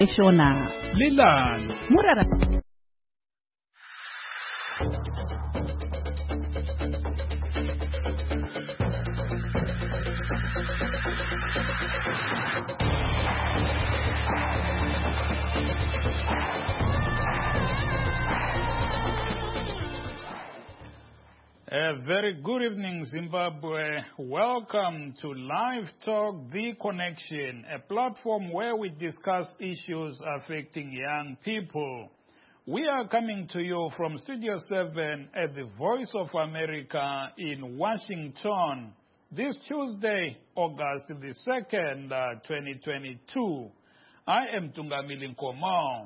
Shona Lilani Murara A very good evening, Zimbabwe. Welcome to Live Talk, The Connection, a platform where we discuss issues affecting young people. We are coming to you from Studio 7 at the Voice of America in Washington. This Tuesday, August the 2nd, 2022. I am Tungamili Nkomo.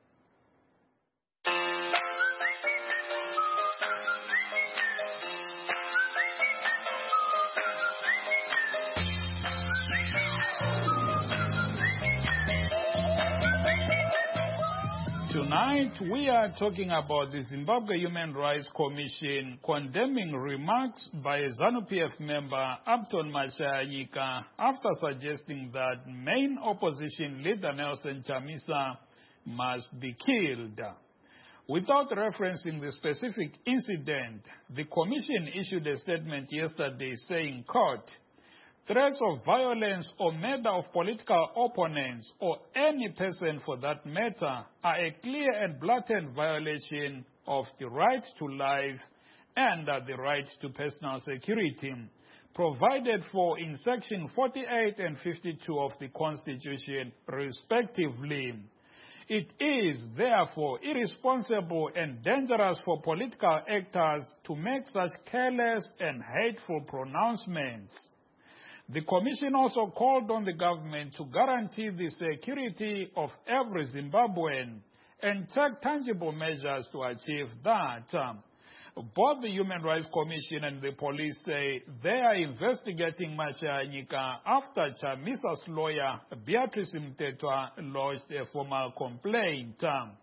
Tonight, we are talking about the Zimbabwe Human Rights Commission condemning remarks by a ZANU-PF member, Upton Mashayanyika, after suggesting that main opposition leader Nelson Chamisa must be killed. Without referencing the specific incident, the Commission issued a statement yesterday saying, quote, "Threats of violence or murder of political opponents or any person for that matter are a clear and blatant violation of the right to life and the right to personal security, provided for in Section 48 and 52 of the Constitution, respectively. It is, therefore, irresponsible and dangerous for political actors to make such careless and hateful pronouncements." The Commission also called on the government to guarantee the security of every Zimbabwean and take tangible measures to achieve that. Both the Human Rights Commission and the police say they are investigating Mashayanyika after Chamisa's lawyer, Beatrice Mtetwa, lodged a formal complaint.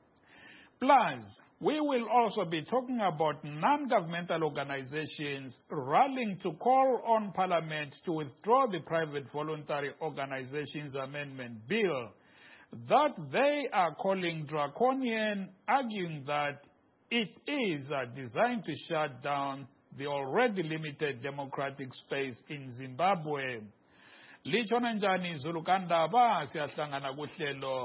Plus, we will also be talking about non-governmental organizations rallying to call on Parliament to withdraw the Private Voluntary Organizations Amendment Bill that they are calling draconian, arguing that it is designed to shut down the already limited democratic space in Zimbabwe. Lichona njani Zulukandaba siyahlangana kuhlelo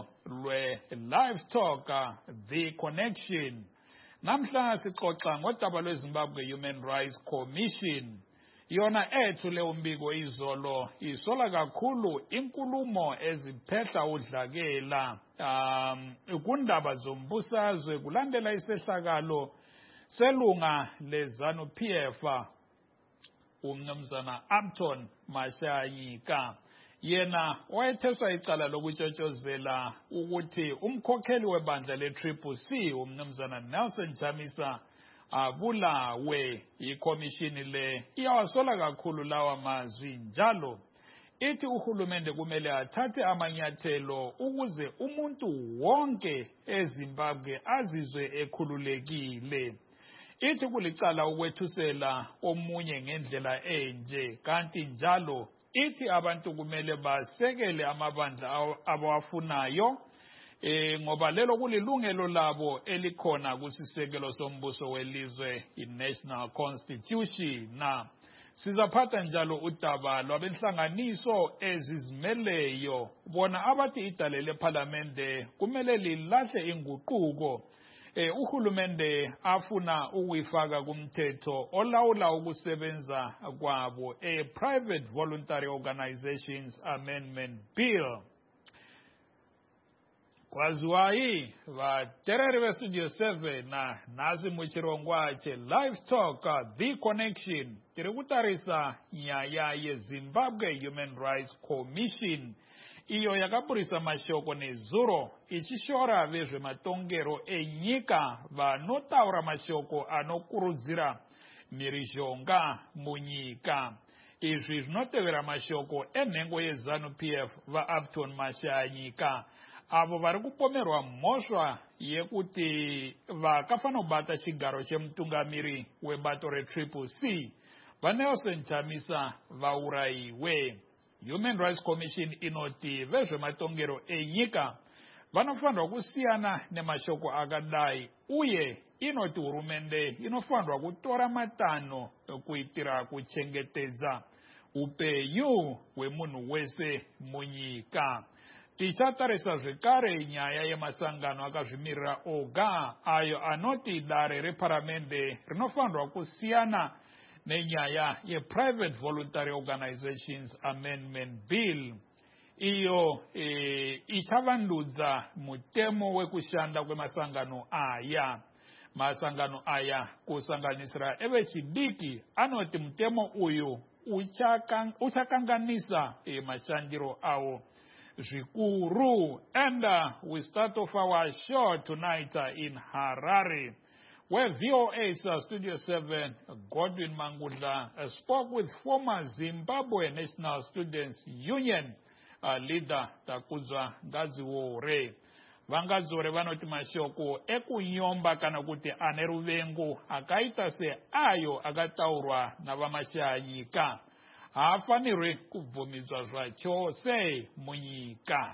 Live Talk, The Connection. Namhla sixoxa ngodaba lweZimbabwe Human Rights Commission. Yona ethu le umbiko izolo isola kakhulu inkulumo eziphehla udlakela kundaba zombusazwe kulandela isehlakalo selunga leZANU-PF umnumzana Upton Mashayanyika. Yena wayetheswa icala lokutshotshozela ukuthi umkhokheli webandla le-CCC umnumzana Nelson Chamisa abulawe. Ikhomishini le iyawasola kakhulu lawa mazwi, njalo ithi uhulumende kumele athathe amanyathelo ukuze umuntu wonke eZimbabwe azizwe ekhululekile. Ithi kulicala ukwethusela omunye ngendlela enje, kanti njalo ithi abantu kumele basekele amabandla abawafunayo ngoba lelo kulilungelo labo elikhona kusisekelo sombuso welizwe, i-National Constitution. Sizaphatha njalo udaba lwabenhlanganiso ezizimeleyo, bona abathi idale leParlamente kumele lilahle inguquko uhulumende afuna ukuyifaka kumthetho olawula ukusebenza kwabo, a Private Voluntary Organizations Amendment Bill. Kwaziwayi vatereri veStudio 7 nasi muchirongwache Live Talk, The Connection, tiri kutarisa nyaya yeZimbabwe Human Rights Commission iyo yakapurisa mashoko nezuro ichishora vezvematongero enyika vanotaura mashoko anokurudzira mhirizhonga munyika. Izvi zvinotevera mashoko enhengo yeZANU-PF vaUpton Mashayanyika, avo vari kupomerwa mhosva yekuti vakafanira kubata chigaro chemutungamiri webato re-CCC vaNelson Chamisa vaurayiwe. Human Rights Commission inoti vezvematongero enyika vanofanirwa kusiyana nemashoko akadai uye inoti hurumende inofanirwa kutora matanho kuitira kuchengetedza upenyu hwemunhu wese munyika. Tichatarisa zvekare nyaya yemasangano akazvimirira oga ayo anoti dare reparamende rinofanirwa kusiyana nenyaya yePrivate Voluntary Organizations Amendment Bill. Iyo ichavandudza mutemo wekushanda kwemasangano aya. Masangano aya kusanganisira evechidiki anoti mutemo uyu uchakanganisa mashandiro awo zvikuru. And we start off our show tonight in Harare, where VOA's Studio 7 Godwin Mangudla spoke with former Zimbabwe National Students Union leader Takuzwa Ngaziwore. Vangazore vanoti mashoko ekunyomba kana kuti aneruvengo akaita se ayo akataurwa navamashanyika haafanirwi kubvumidzwa zvachose munyika.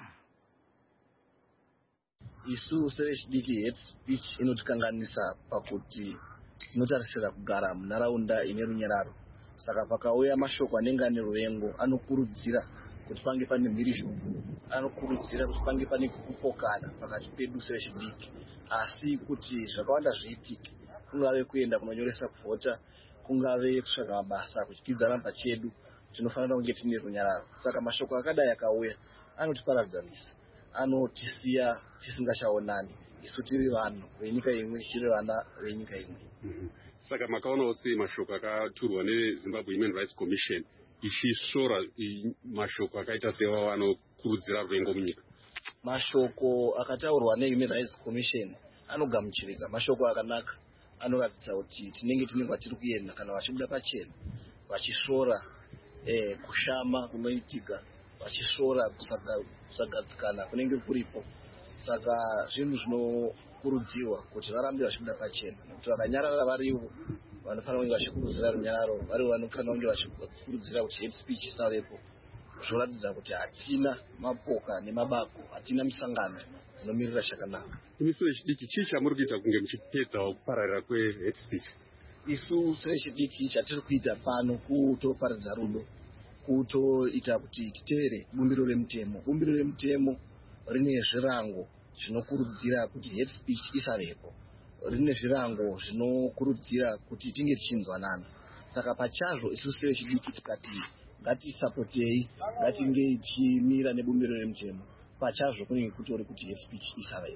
Isu sevechidiki hate speech inotikanganisa pakuti tinotarisira kugara munharaunda ine runyararo. Saka pakauya mashoko anenge ane ruvengo anokurudzira kuti pange pane mhirizhonga, anokurudzira kuti pange pane kupokana pakati pedu sevechidiki. Asi kuti zvakawanda zviitike, kungave kuenda kunonyoresa kuvhota, kungave kutsvaga mabasa, kuchikwidzana pachedu, tinofanira kunge tine runyararo. Saka mashoko akadai akauya anotiparadzanisa, anotisiya tisingachaonani, isu tiri vanhu venyika imwe, tiri vana venyika imwe. Saka makaonawo sei mashoko akaturwa neZimbabwe Human Rights Commission ichisora mashoko akaita sewawo anokurudzira ruvengo munyika? Mashoko akataurwa neHuman Rights Commission anogamuchirika, mashoko akanaka, anoratidza kuti tinenge tine kwatiri kuenda kana vachibuda pachena, vachisora kushama kunoitika, vachisora kusagadzikana kunenge kuripo. Saka zvinhu zvinokurudzirwa kuti varambe vachibuda pachena, nekuti vakanyarara varivo vanofanira kunge vachikurudzira runyararo, varivo vanofanira kunge vachikurudzira kuti hate speech isavepo. Zvoratidza kuti hatina mapoka nemabako, hatina misangano dzinomirira chakanaka. Imi sevechidiki chii chamuri kuita kunge muchipedzawo kupararira kwehate speech? Isu sevechidiki chatiri kuita pano kutoparidza rudo, kutoita kuti titevere bumbiro remutemo. Bumbiro remutemo rine zvirango zvinokurudzira kuti hate speech isavepo, rine zvirango zvinokurudzira kuti tinge tichinzwanana. Saka pachazvo isu sevechidiki tikati ngatisapotei, ngatinge tichimira nebumbiro remutemo, pachazvo kunenge kutori kuti hate speech isavepo.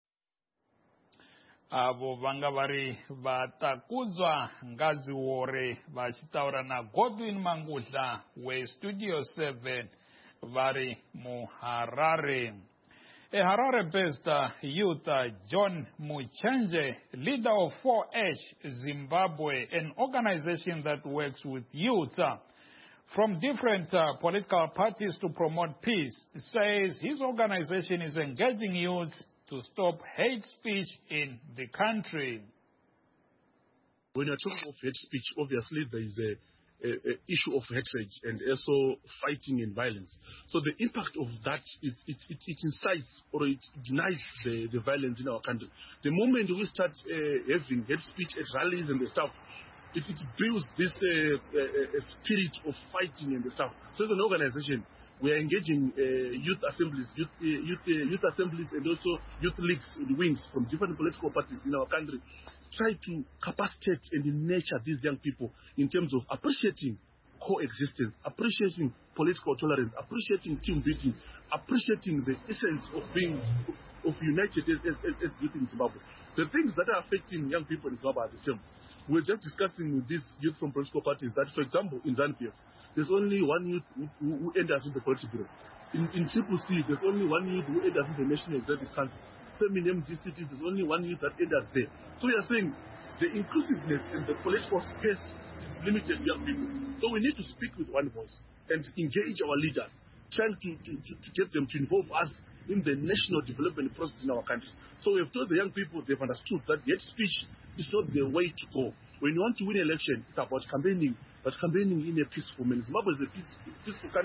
Avo vanga vari Vatakudzwa Ngaziwore vachitaura naGodwin Mangudla weStudio 7 vari muHarare. A Harare-based youth, John Muchenje, leader of 4H Zimbabwe, an organization that works with youth from different political parties to promote peace, says his organization is engaging youth to stop hate speech in the country. When you're talking of hate speech, obviously there is a issue of hatred and also fighting and violence. So the impact of that, it incites or it denies the violence in our country. The moment we start having hate speech at rallies and the stuff, it builds this spirit of fighting and the stuff. So as an organization, we are engaging youth assemblies and also youth leagues and wings from different political parties in our country, try to capacitate and nurture these young people in terms of appreciating coexistence, appreciating political tolerance, appreciating team building, appreciating the essence of being united as youth in Zimbabwe. The things that are affecting young people in Zimbabwe are the same. We're just discussing with these youth from political parties that, for example, in ZANU-PF, there's only one youth who enters in the political bureau. In Triple C, there's only one youth who enters in the National Executive Council. Same in MD cities, there's only one youth that enters there. So we are saying the inclusiveness in the political space is limited to young people. So we need to speak with one voice and engage our leaders, trying to get them to involve us in the national development process in our country. So we have told the young people, they've understood that hate speech is not the way to go. When you want to win an election, it's about campaigning, but campaigning in a peaceful manner. Zimbabwe is a peaceful country.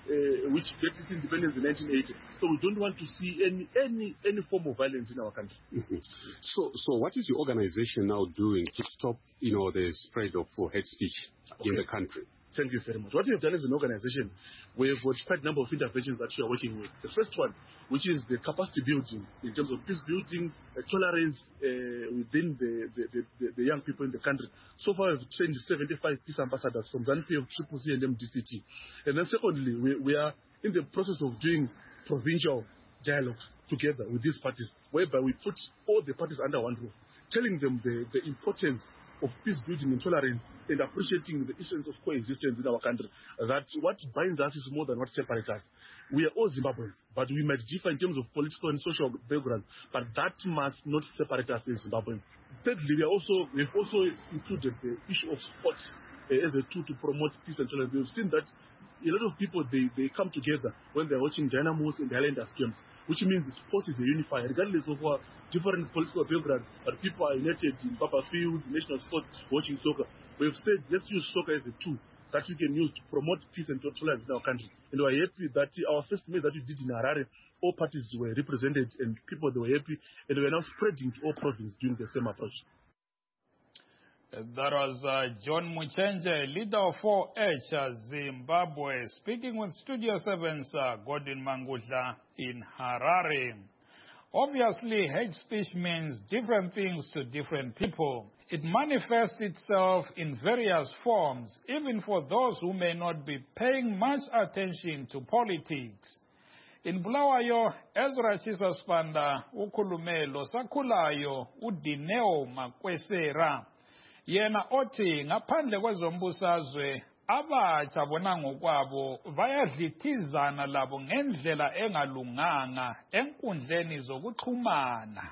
which gets its independence in 1980. So we don't want to see any form of violence in our country. Mm-hmm. So what is your organization now doing to stop, the spread of hate speech in the country? Thank you very much. What we have done as an organization, we have got quite a number of interventions that we are working with. The first one, which is the capacity building in terms of peace building, tolerance within the young people in the country. So far, we've trained 75 peace ambassadors from ZANU-PF, CCC, and MDCT. And then secondly, we are in the process of doing provincial dialogues together with these parties, whereby we put all the parties under one roof, telling them the importance of peace building and tolerance and appreciating the essence of coexistence in our country. That what binds us is more than what separates us. We are all Zimbabweans, but we might differ in terms of political and social background, but that must not separate us as Zimbabweans. Thirdly, we've also included the issue of sports as a tool to promote peace and tolerance. We've seen that a lot of people, they come together when they're watching Dynamos and the Highlanders games, which means the sport is a unifier, regardless of our different political background, but people are united in Papa Fields, national sports, watching soccer. We've said, let's use soccer as a tool that we can use to promote peace and tolerance in our country. And we're happy that our first meeting that we did in Harare, all parties were represented and people, they were happy, and we're now spreading to all provinces doing the same approach. That was John Muchenje, leader of 4H Zimbabwe, speaking with Studio 7's Gordon Mangudla in Harare. Obviously, hate speech means different things to different people. It manifests itself in various forms, even for those who may not be paying much attention to politics. In Bulawayo, Ezra Chisasfanda, ukhulume lo sakhulayo uDineo Makwesera. Yena othi ngaphandle kwezombusazwe abatsha bona ngokwabo bayadlithizana labo ngendlela engalunganga enkundleni zokuxhumana.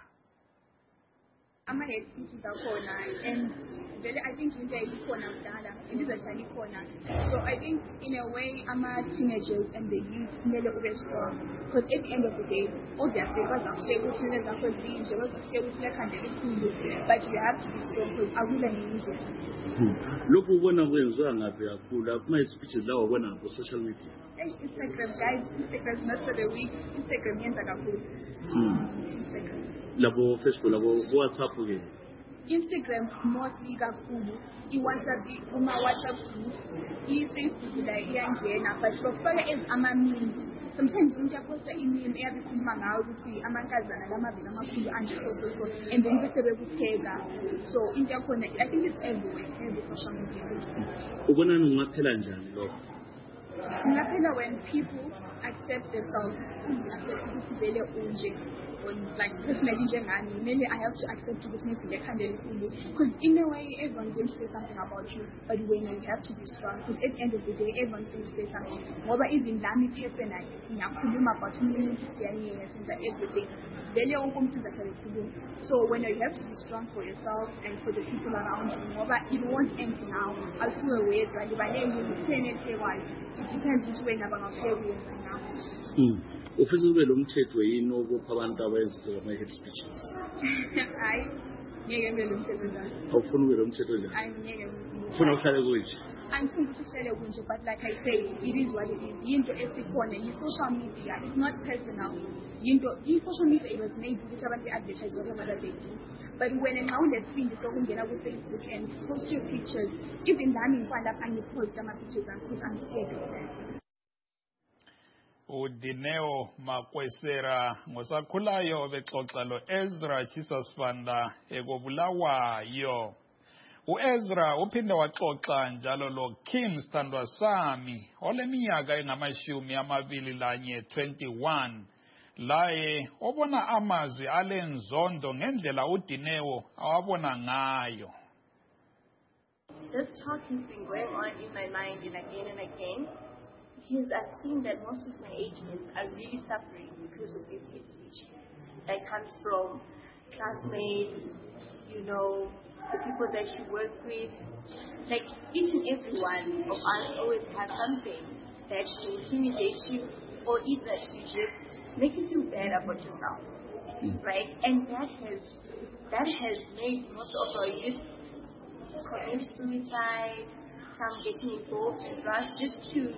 Ama-hate speeches akhona, and I think into ikhona kudala, individually ikhona. So I think in a way, ama-teenagers and the youth kumele ube strong. Because at the end of the day, obviously, bazakuhleka ukuthi lezakho ezinje, bazakuhleka ukuthi lekhanda elikhulu, but you have to be strong because akula ngizo. Lokhu ubona kwenziwa ngaphi kakhulu kuma-speeches lawo ubona ku-social media? Instagram, guys, Instagram is not for the weak. Instagram yenza kakhulu. Instagram. Labo Facebook, labo WhatsApp ke. Instagram mostly kakhulu. I-WhatsApp, WhatsApp group, i-Facebook la iyangena, but lokufaka as ama-memes. Sometimes umuntu yaposta i-meme eyabe ikhuluma ngayo ukuthi amankazana lamavila amakhulu anje so and then bese bekuthenga. So into yakhona, I think it's everywhere, every social media. Ubona ungaphela njani lokho? Ungaphela when people accept themselves, accept ukuthi vele unje. Like personally, maybe I have to accept this because in a way everyone's going to say something about you, but when you have to be strong, because at the end of the day everyone's going to say something. Ngoba even lami personally ngiyakhuluma about umuntu siyayenza everything. Vele wonke umuntu uzakhuluma. So when you have to be strong for yourself and for the people around you, ngoba it won't end now. Asuke wedwa libalenge kusenethekwayo. It depends which way nabangafika kuyenza now. Ufisa ube lo mthetho yini okupha abantu abayenza ama-hate speeches? Hayi, ngeke ngibe lo mthetho njalo. Awufuna ube lo mthetho njalo? Hayi, ngeke. Ufuna uhlale kunje? Angifuni ukuthi uhlale kunje, but like I said, it is what it is. Yinto esikhona, yi-social media, it's not personal. I-social media, it was made ukuthi abantu advertise whatever they do. But when nxa unesibindi sokungena ku-Facebook and post your pictures, even nami ngikwalapha ngipost ama-pictures because I'm scared of that. uDineo Makwesera ngosakhulayo bexoxa lo Ezra Chisasfanda ekobulawayo. uEzra uphinde waxoxa njalo lo Kim Standwasami oleminyaka engama-21 21 laye obona amazwi alenzondo ngendlela uDineo awabona ngayo. This talk has been going on in my mind and again. Because I've seen that most of my age mates are really suffering because of this hate speech. That comes from classmates, the people that you work with. Like each and every one of us always have something that intimidates you or either to just make you feel bad about yourself. Right? And that has made most of our youth commit suicide, some getting involved in drugs just to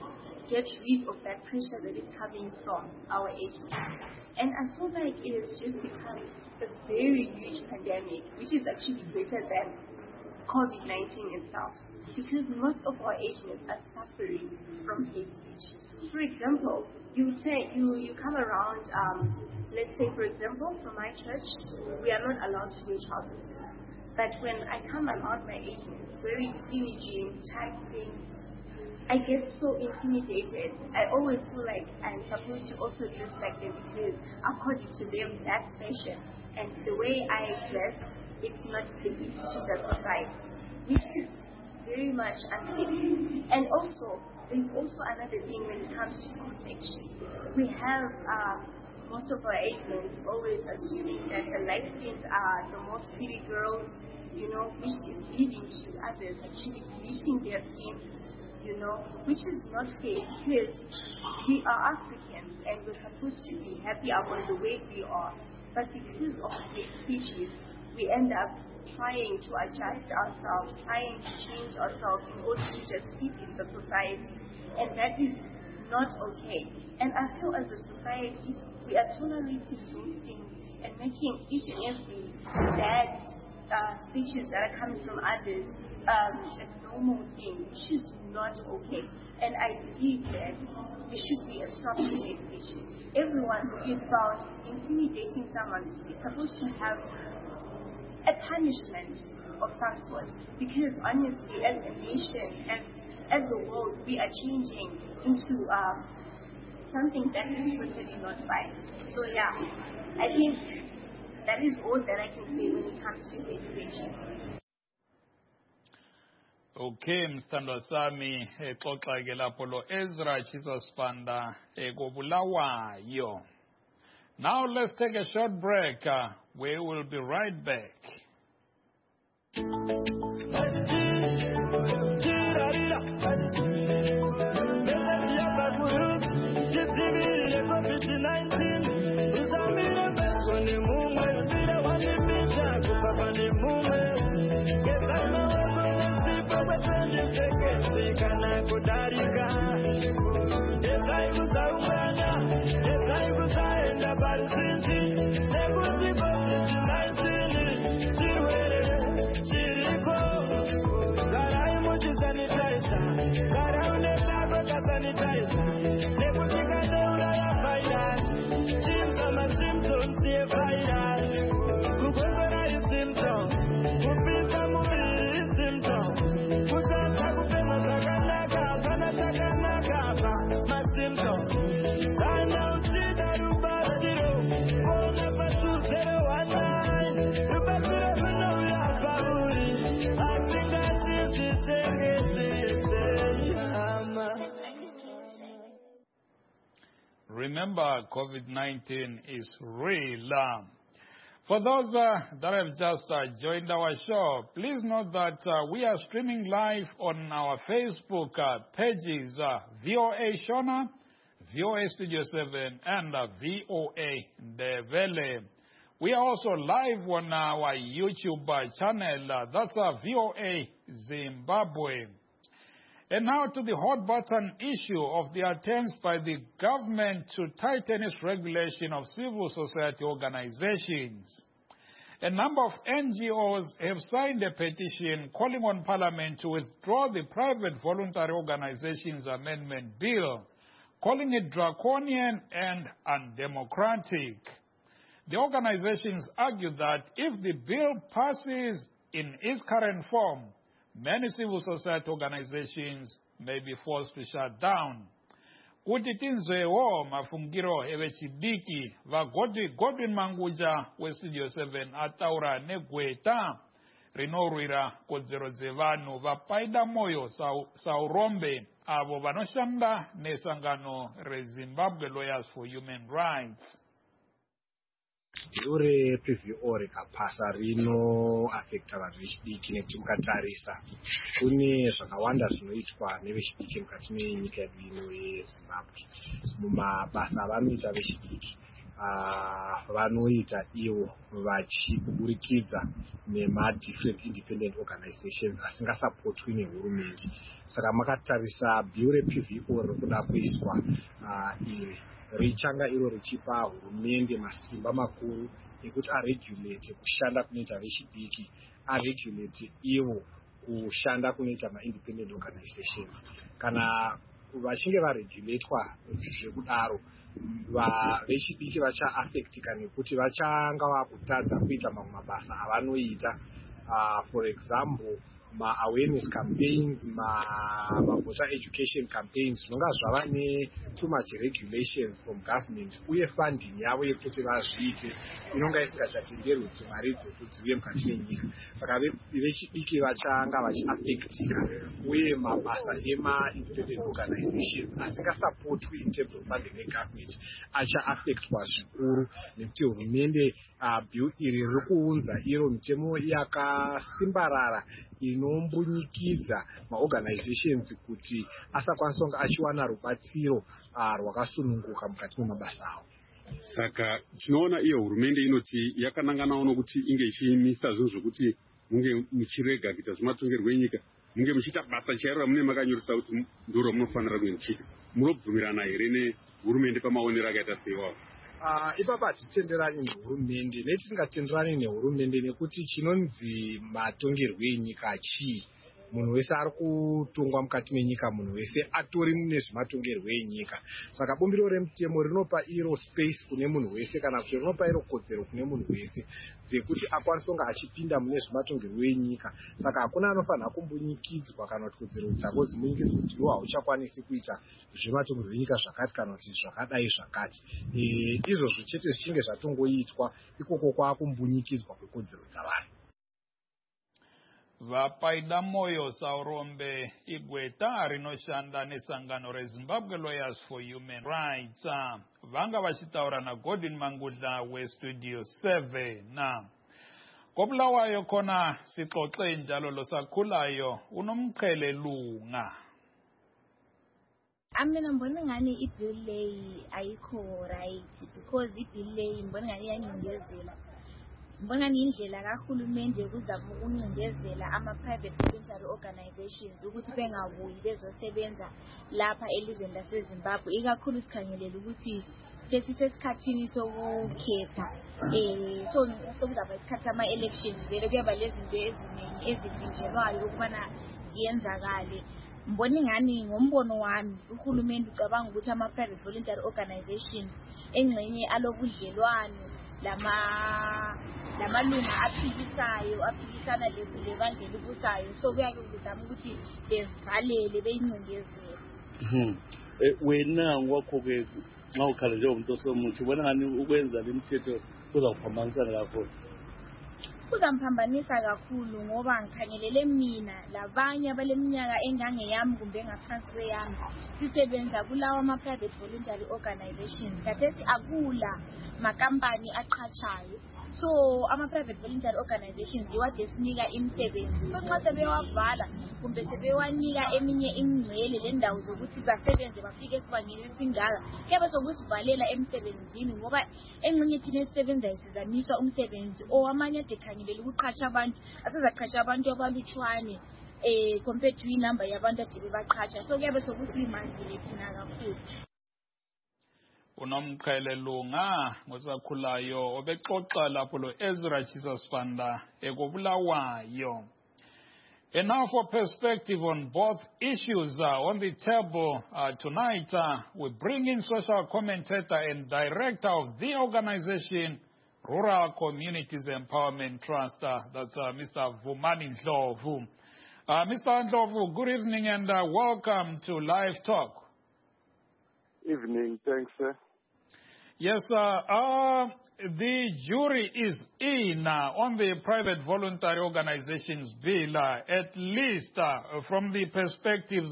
get rid of that pressure that is coming from our age mates. And I feel like it has just become a very huge pandemic, which is actually greater than COVID-19 itself, because most of our age mates are suffering from hate speech. For example, you come around, let's say, for example, from my church, we are not allowed to wear trousers. But when I come around my age mates, wearing skinny jeans, tight things, I get so intimidated. I always feel like I'm supposed to also dress like them because according to them, that's fashion. And the way I dress, it's not the best to the society, which is very much unsafe. And also, there's also another thing when it comes to confection. We have most of our age mates always assuming that the light skins are the most pretty girls, you know, which is leading to others actually bleaching their skin, you know, which is not fair because we are Africans and we're supposed to be happy about the way we are. But because of hate speeches, we end up trying to adjust ourselves, trying to change ourselves in order to just fit in the society. And that is not okay. And I feel as a society, we are tolerating those things and making each and every bad speeches that are coming from others a normal thing, which is not okay. And I believe that there should be a stop to hate speech. Everyone who is found intimidating someone is supposed to have a punishment of some sort. Because honestly, as a nation, as the world, we are changing into something that is totally not right. So yeah, I think that is all that I can say when it comes to hate speech. Okay, mstandwa sami xoxa ke lapho lo Ezra Chisosipanda ekobulawayo. Now let's take a short break. We will be right back. Remember, COVID-19 is real. For those that have just joined our show, please note that we are streaming live on our Facebook pages, VOA Shona, VOA Studio 7, and VOA Ndebele. We are also live on our YouTube channel, that's VOA Zimbabwe. And now to the hot button issue of the attempts by the government to tighten its regulation of civil society organizations. A number of NGOs have signed a petition calling on Parliament to withdraw the Private Voluntary Organizations Amendment Bill, calling it draconian and undemocratic. The organizations argue that if the bill passes in its current form, many civil society organizations may be forced to shut down. Kuti tinzwewo mafungiro evechidiki va Godwin Manguja we Studio 7 ataura negweta rinorwira kodzero dzevanu vapaida moyo saurombe avo vanoshanda nesangano reZimbabwe Lawyers for Human Rights. Ure PVO rikapasa rino affecta vanhu vechidiki nekuti mukatarisa kune zvakawanda zvinoitwa nevechidiki mukati menyika yedu ino yeZimbabwe mumabasa avanoita vechidiki vanoita ivo vachiburikidza nema-different independent organizations asingasapotwi nehurumende. Saka makatarisa bhiu rePVO riri kuda kuiswa iri richanga iro richipa hurumende masimba makuru ekuti aregulate kushanda kunoita vechidiki, aregulate ivo kushanda kunoita ma-independent organizations. Kana vachinge varegulatwa zvekudaro, vechidiki vacha-affectika nekuti vachanga vakutadza kuita mamwe mabasa avanoita. For example, ma-awareness campaigns, ma-voter education campaigns, zvinonga zvava ne-too much regulations from government, uye funding yavo yekuti vazviite inonga isingachatenderwi kuti mari idzodzo dziuye mukati menyika. Saka vechidiki vachanga vachi-affectika, uye mabasa ema-independent organizations asingasapotwi in terms of funding negovernment acha-affectwa zvikuru, nekuti hurumende bhiu iri riri kuunza iro mitemo yakasimbarara inombunyikidzwa maorganizations kuti asakwanisa kunge achiwana rubatsiro rwakasununguka mukati memabasa avo. Saka tinoona iyo hurumende inoti yakananganawo nokuti inge ichimisa zvinhu zvokuti munge muchirega kuita zvematongerwo enyika, munge muchiita basa chairo ramune makanyoresa kuti ndiro munofanira kunge muchiita. Munobvumirana here nehurumende pamaonero akaita seiwawo? Ipapa hatitenderani nehurumende, netisingatenderani nehurumende nekuti chinonzi matongerwo enyika chii. Munhu wese ari kutongwa mukati menyika, munhu wese atori nezvematongerwo enyika. Saka bumbiro remutemo rinopa iro space kune munhu wese, kana kuti rinopa iro kodzero kune munhu wese dzekuti akwanise kunge achipinda mune zvematongerwo enyika. Saka hakuna anofanira kumbunyikidzwa kana kuti kodzero dzako dzimunyikidzwa kuti iwo hauchakwanisi kuita zvematongerwo enyika zvakati kana kuti zvakadai zvakati. Izvozvo chete zvichinge zvatongoitwa, ikoko kwakumbunyikidzwa kwekodzero dzavanhu. Vapaida moyo Saurombe igweta rinoshanda nesangano reZimbabwe Lawyers for Human Rights vanga vachitaura naGordon Mangudla weStudio 7. Kobulawayo khona sixoxe njalo losakhulayo unomqhelelunga. Mina mbona ngani ibill leyi ayikho right, because ibill leyi mbona ngani yancindezela. Mbona indlela kahulumende ukuzama ukuncindezela ama-private voluntary organizations ukuthi bengabuyi bezosebenza lapha elizweni laseZimbabwe, ikakhulu sikhangelela ukuthi sesisesikhathini sokukhetha sokuzaba isikhathi sama-elections vele kuyaba lezinto eziningi ezivinjelwayo ukubana ziyenzakale. Mbona ngani ngombono wami uhulumende ucabanga ukuthi ama-private voluntary organizations engxenye alobudlelwano lamalunga aphikisana lebandla elibusayo, so kuyake kuzama ukuthi bevalele beyincindezele. Wena ngokwakho-ke nxa ukhala njengomuntu osomutsha ubona ngani ukwenza le mithetho kuzawuphambanisana kakhulu? Kuzamphambanisa kakhulu ngoba ngikhangelele mina labanye abaleminyaka engangeyami kumbe engaphansi kweyami sisebenza kulawa ama-private voluntary organizations. Khathesi akula makampani aqhatshayo, so ama-private voluntary organizations yiwade sinika imisebenzi. So nxa sebewavala kumbe sebewanika eminye imingcele lendawo zokuthi basebenze bafike esibangeni esingaka, kuyabe sokusivalela emsebenzini ngoba engxenye thina esisebenzayo sizamiswa umsebenzi amanye ade khangelela ukuqhatsha abantu asezaqhatsha abantu abalutshwane compared to inumber yabantu ade bebaqhatsha, so kuyabe sokusilimazile thina kakhulu. Unomqhelelunga ngosakhulayo obexoxa lapho lo Ezra Chisasfanda ekobulawayo. And now for perspective on both issues on the table tonight, we bring in social commentator and director of the organization Rural Communities Empowerment Trust, that's Mr. Vumani Ndlovu. Mr. Ndlovu, good evening and welcome to Live Talk. Evening, thanks, sir. Yes, the jury is in on the private voluntary organizations bill, at least from the perspective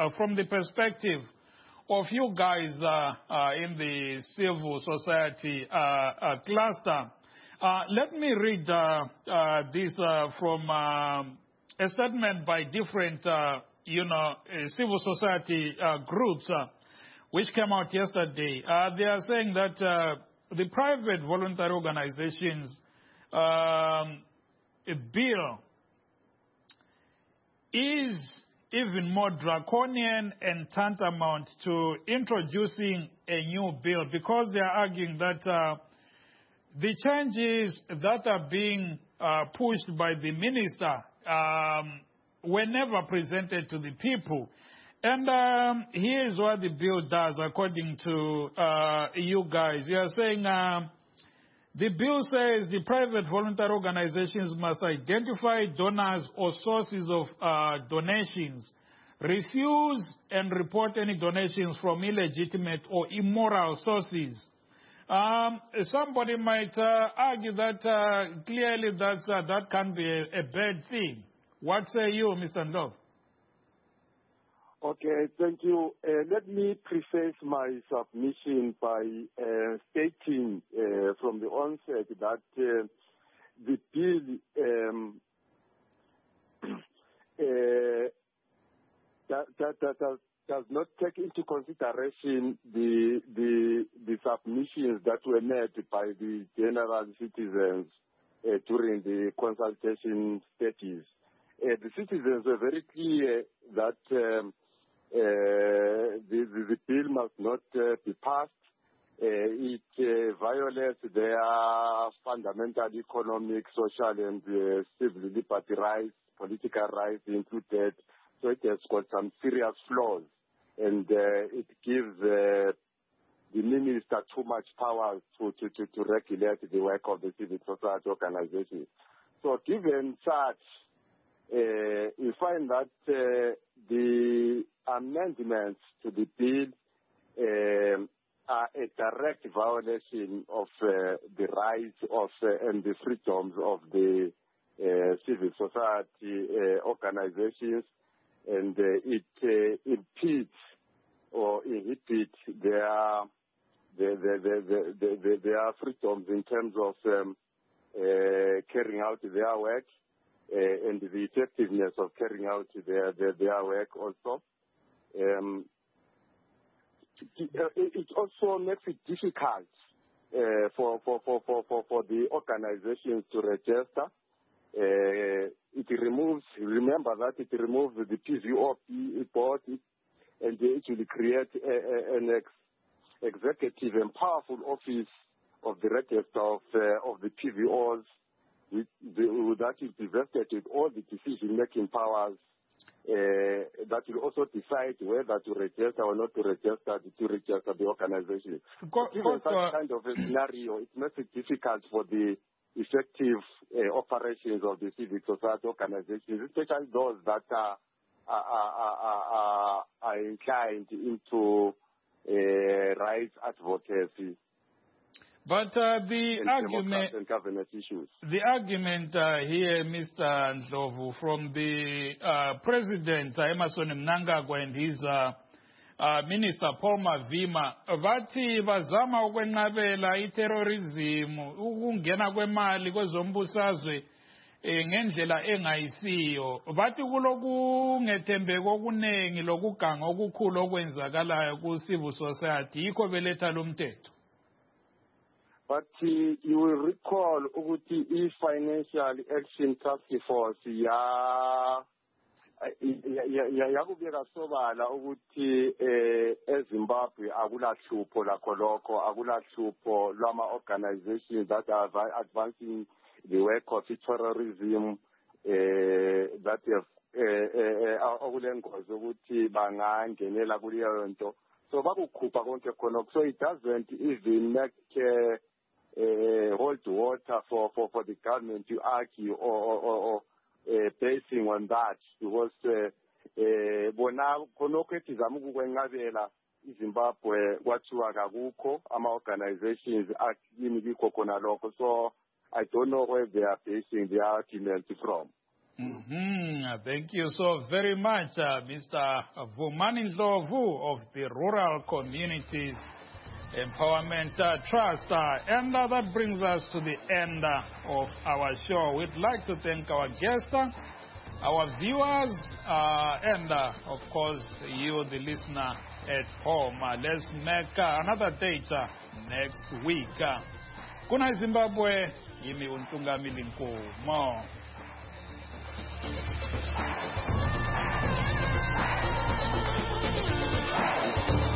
of you guys in the civil society cluster. Let me read this from a statement by different, civil society groups. Which came out yesterday. They are saying that the private voluntary organizations bill is even more draconian and tantamount to introducing a new bill, because they are arguing that the changes that are being pushed by the minister were never presented to the people. And here's what the bill does, according to you guys. You are saying the bill says the private voluntary organizations must identify donors or sources of donations, refuse and report any donations from illegitimate or immoral sources. Somebody might argue that clearly that can be a bad thing. What say you, Mr. Ndlovu? Okay, thank you. Let me preface my submission by stating from the onset that the bill does not take into consideration the submissions that were made by the general citizens during the consultation stages. The citizens were very clear that the bill must not be passed. It violates their fundamental economic, social, and civil liberty rights, political rights included. So it has got some serious flaws, and it gives the minister too much power to regulate the work of the civil society organizations. So given such, we find that the amendments to the bill are a direct violation of the rights of and the freedoms of the civil society organizations, and it impedes or inhibits their freedoms in terms of carrying out their work and the effectiveness of carrying out their work also. It also makes it difficult for the organizations to register. Remember that it removes the PVO board, and it will create an executive and powerful office of the register of the PVOs, that will be vested with all the decision-making powers, that will also decide whether to register or not to register the organization. Given such kind of a scenario, it makes it difficult for the effective operations of the civic society organizations, especially those that are inclined into rights advocacy. But the argument here, Mr. Ndlovu, from the President Emmerson Mnangagwa and his Minister Paul Mavima, bathi bazama ukwenqabela iterrorism, ukungena kwemali kwezombusazwe ngendlela engayisiyo. Bathi kulokungethembeki okuningi lokuganga okukhulu okwenzakalayo ku civil society, yikho beletha lo mthetho. But you will recall ukuthi i-Financial Action Task Force yakubeka sobala ukuthi eZimbabwe akulahlupho lakho lokho, akulahlupho lwama-organizations that are advancing the work of terrorism, that have okulengozi ukuthi bangangenela kuleyo nto. So bakukhupha konke khonokho. So it doesn't even make hold water for the government to argue or basing on that, because bona khonokho etizama ukukwenqabela iZimbabwe kwathiwa kakukho ama-organizations akini kikho khona lokho. So I don't know where they are basing their argument from. Thank you so very much, Mr. Vumani Ndlovu of the Rural Communities Empowerment Trust. And that brings us to the end of our show. We'd like to thank our guests, our viewers, and of course you, the listener. at home. Let's make another date next week. Kuna Zimbabwe, yimi Untungamili Nkomo.